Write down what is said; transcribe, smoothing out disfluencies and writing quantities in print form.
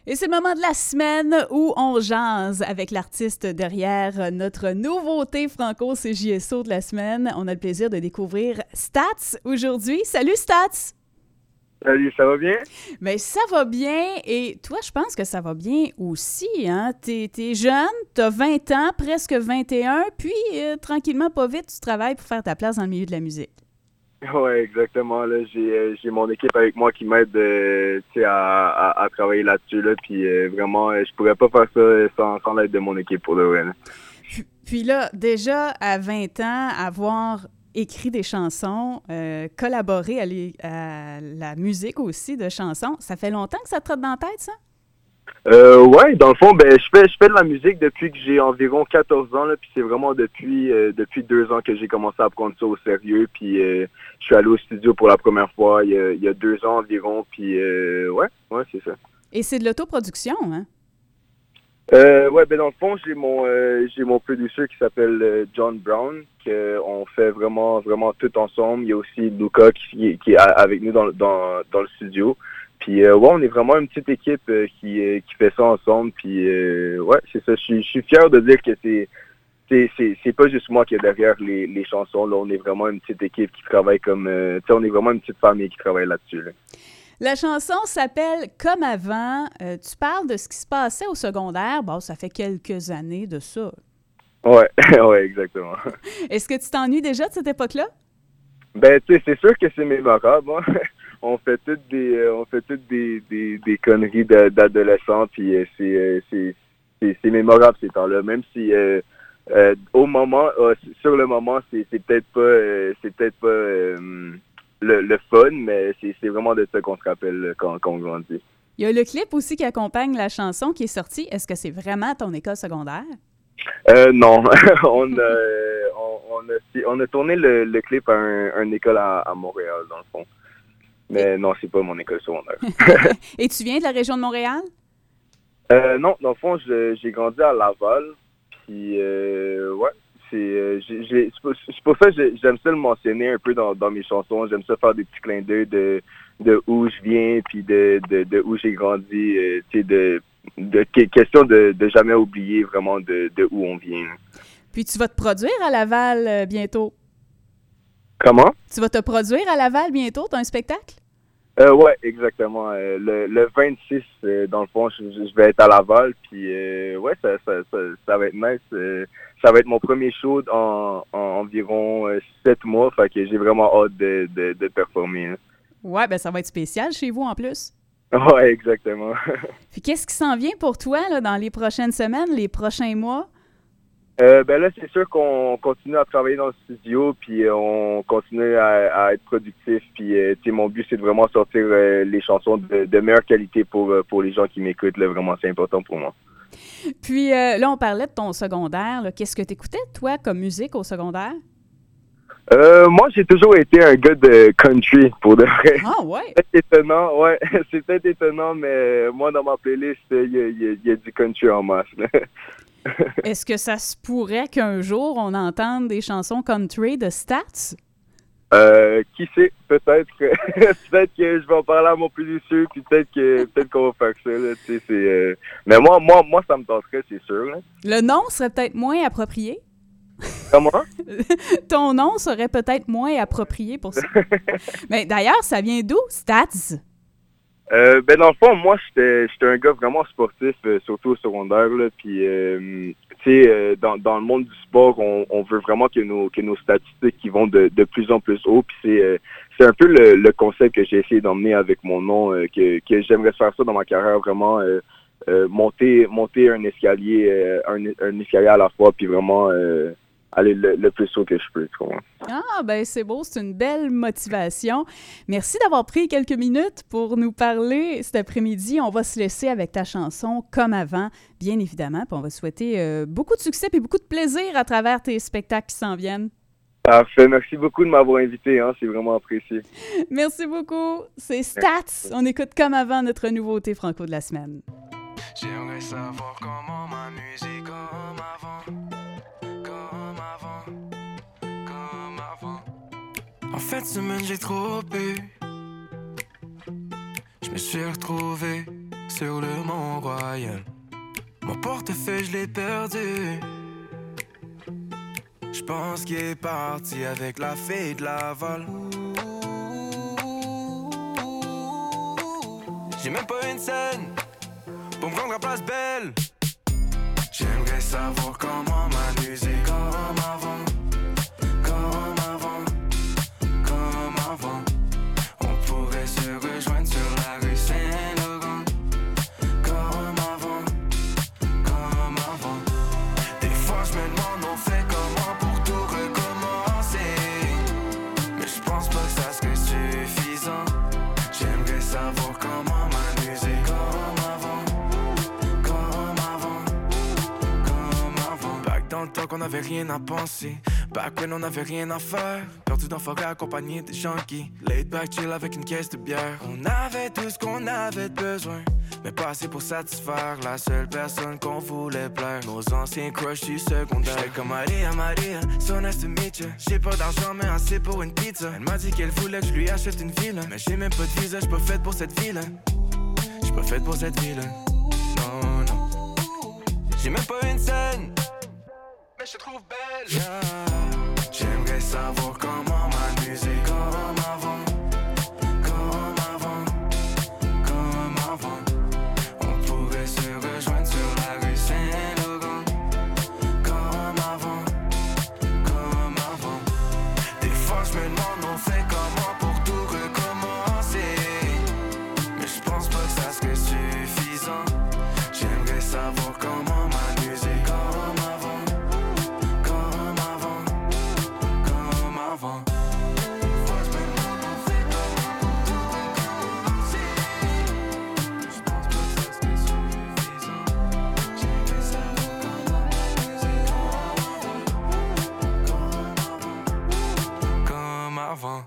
Et c'est le moment de la semaine où on jase avec l'artiste derrière notre nouveauté franco-CJSO de la semaine. On a le plaisir de découvrir Stats aujourd'hui. Salut Stats! Salut, ça va bien? Bien, ça va bien et toi, je pense que ça va bien aussi, hein? T'es jeune, t'as 20 ans, presque 21, puis tranquillement, pas vite, tu travailles pour faire ta place dans le milieu de la musique. Ouais, exactement. Là, j'ai mon équipe avec moi qui m'aide, tu sais, à travailler là-dessus. Là, puis vraiment, je pourrais pas faire ça sans l'aide de mon équipe pour le vrai. Là. Puis là, déjà à 20 ans, avoir écrit des chansons, collaboré à la musique aussi de chansons, ça fait longtemps que ça te trotte dans la tête, ça? Ouais, dans le fond, ben je fais de la musique depuis que j'ai environ 14 ans là, puis c'est vraiment depuis 2 ans que j'ai commencé à prendre ça au sérieux, puis je suis allé au studio pour la première fois il y a 2 ans environ, puis ouais, c'est ça. Et c'est de l'autoproduction, hein? Ouais, ben dans le fond, j'ai mon producer qui s'appelle John Brown, qu'on fait vraiment tout ensemble. Il y a aussi Luca qui est avec nous dans le studio. Puis ouais, on est vraiment une petite équipe qui fait ça ensemble. Puis ouais, c'est ça. Je suis fier de dire que c'est pas juste moi qui est derrière les chansons. Là, on est vraiment une petite équipe qui travaille comme tu sais, on est vraiment une petite famille qui travaille là-dessus. Là. La chanson s'appelle Comme avant. Tu parles de ce qui se passait au secondaire. Bon, ça fait quelques années de ça. Ouais, ouais, exactement. Est-ce que tu t'ennuies déjà de cette époque-là? Ben, tu sais, c'est sûr que c'est mémorable. Hein. On fait toutes des conneries d'adolescents, puis c'est mémorable ces temps-là. Même si au moment, sur le moment, c'est peut-être pas le fun, mais c'est vraiment de ça qu'on se rappelle quand on grandit. Il y a le clip aussi qui accompagne la chanson qui est sorti. Est-ce que c'est vraiment ton école secondaire? Non, on a tourné le clip à une école à Montréal, dans le fond. Et, Mais non, c'est pas mon école secondaire. Et tu viens de la région de Montréal? Non, dans le fond, j'ai grandi à Laval. Puis, ouais, c'est pour ça que j'aime ça le mentionner un peu dans mes chansons. J'aime ça faire des petits clins d'œil de où je viens, puis de où j'ai grandi. Tu sais, question de jamais oublier vraiment de où on vient. Puis tu vas te produire à Laval bientôt. Comment? Tu vas te produire à Laval bientôt? Tu as un spectacle? Ouais, exactement. Le 26, dans le fond, je vais être à Laval, puis ouais, ça va être nice. Ça va être mon premier show en environ 7 mois, fait que j'ai vraiment hâte de performer. Hein. Ouais, ben ça va être spécial chez vous en plus. Ouais, exactement. Puis qu'est-ce qui s'en vient pour toi là, dans les prochaines semaines, les prochains mois? Ben là, c'est sûr qu'on continue à travailler dans le studio, puis on continue à être productif. Puis, tu sais, mon but, c'est de vraiment sortir les chansons de meilleure qualité pour les gens qui m'écoutent. Là, vraiment, c'est important pour moi. Puis là, on parlait de ton secondaire. Là. Qu'est-ce que tu écoutais, toi, comme musique au secondaire? Moi, j'ai toujours été un gars de country, pour de vrai. Ah ouais? C'est peut-être étonnant, ouais. C'est peut-être étonnant, mais moi, dans ma playlist, il y a du country en masse. Là. Est-ce que ça se pourrait qu'un jour, on entende des chansons country de Stats? Qui sait, peut-être peut-être que je vais en parler à mon producer, puis peut-être qu'on va faire ça, là, tu sais, mais moi, ça me tenterait, c'est sûr, là. Le nom serait peut-être moins approprié. Comment? Ton nom serait peut-être moins approprié pour ça. Mais d'ailleurs, ça vient d'où, Stats? Ben dans le fond, moi, j'étais un gars vraiment sportif, surtout au secondaire, là, puis, tu sais, dans le monde du sport, on veut vraiment que nos statistiques qui vont de plus en plus haut, puis c'est un peu le concept que j'ai essayé d'emmener avec mon nom, que j'aimerais faire ça dans ma carrière, vraiment monter un escalier, un escalier à la fois, puis vraiment aller le plus haut que je peux, tu comprends? Ah, ben c'est beau, c'est une belle motivation. Merci d'avoir pris quelques minutes pour nous parler cet après-midi. On va se laisser avec ta chanson Comme avant, bien évidemment, puis on va souhaiter beaucoup de succès et beaucoup de plaisir à travers tes spectacles qui s'en viennent. Parfait, merci beaucoup de m'avoir invité, hein, c'est vraiment apprécié. Merci beaucoup. C'est Stats. On écoute Comme avant, notre nouveauté franco de la semaine. J'aimerais savoir comment ma musique comme avant, comme avant, comme avant. En fin de semaine j'ai trop bu, je me suis retrouvé sur le Mont-Royal. Mon portefeuille, je l'ai perdu. J'pense qu'il est parti avec la fille de Laval. J'ai même pas une scène pour me rendre à Place Belle. J'aimerais savoir comment m'amuser comme avant. Comme avant, comme avant. On pourrait se rejoindre sur la rue Saint-Laurent. Comme avant, comme avant. Des fois je me demande on fait comment pour tout recommencer. Mais je pense pas que ça serait suffisant. J'aimerais savoir comment m'amuser comme avant. Comme avant, comme avant. Back dans le temps qu'on avait rien à penser. Back when on avait rien à faire. Perdu dans forêt accompagné des junkies. Laid back chill avec une caisse de bière. On avait tout ce qu'on avait besoin, mais pas assez pour satisfaire la seule personne qu'on voulait plaire. Nos anciens crushs du secondaire. J'étais comme Maria, Maria, so nice to meet ya. J'ai pas d'argent mais assez pour une pizza. Elle m'a dit qu'elle voulait que je lui achète une ville. Mais j'ai même pas de visa, j'suis pas faite pour cette ville. J'suis pas faite pour cette ville. Non, non. J'ai même pas une scène, mais je te trouve belle. Yeah. J'aimerais savoir comment